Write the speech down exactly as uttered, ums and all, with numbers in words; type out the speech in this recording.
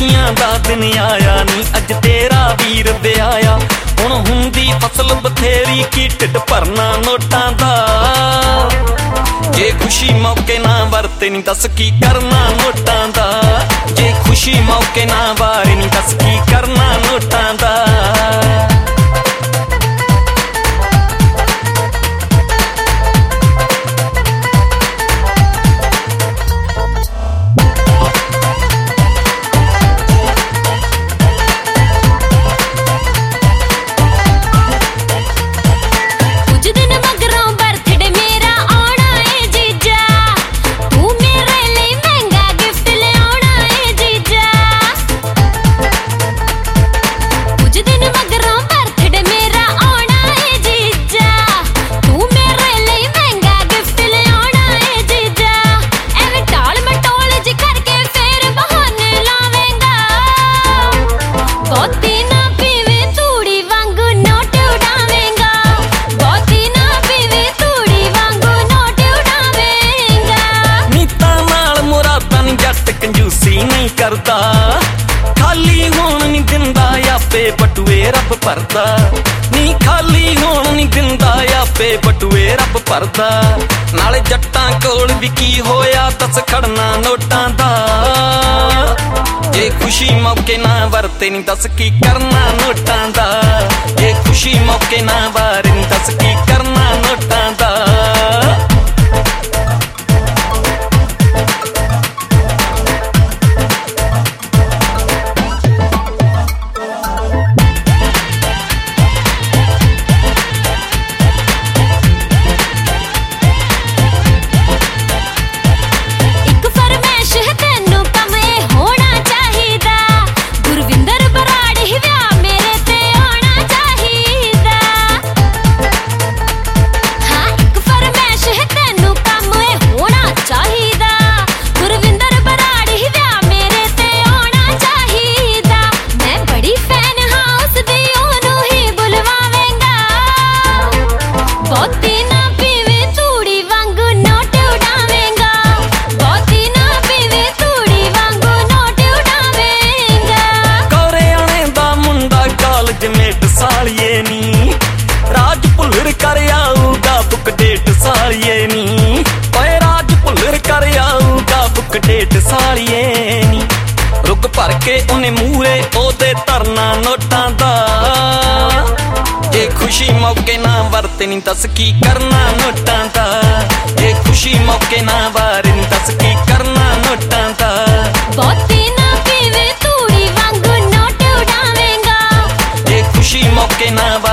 खुशियां दा दिन आया नी अज तेरा वीर ब्याया हुण हुंदी फसल बथेरी की ढिड भरना नोटां दा जे खुशी मौके ना वरते नी दस की करना नोटां दा जे खुशी मौके ना वारे नी दस की करना नोटां दा करदा खाली होण नी दिंदा आपे बटुए रब भरदा नी खाली होण नी दिंदा आपे बटुए रब भरदा नाले जट्टां कोल भी की होया दस खड़ना नोटां दा जे खुशी मौके ना वरते नी दस की करना नोटां दा जे खुशी मौके ना वारे नी दस की करना नोटां दा राज भुल्लर कर आऊगा बुक डेट सालिए नी ओए राज भुल्लर कर आऊगा बुक डेट सालिए नी रुक भर के उन्हें मूहे ओदे धरना नोटां दा जे खुशी मौके ना वरते नी दस की करना नोटां दा जे खुशी मौके ना वारे नी दस की करना नोटां दा बहुती ना पीवे तूड़ी वांगू नोट उड़ावेंगा जे खुशी मौके ना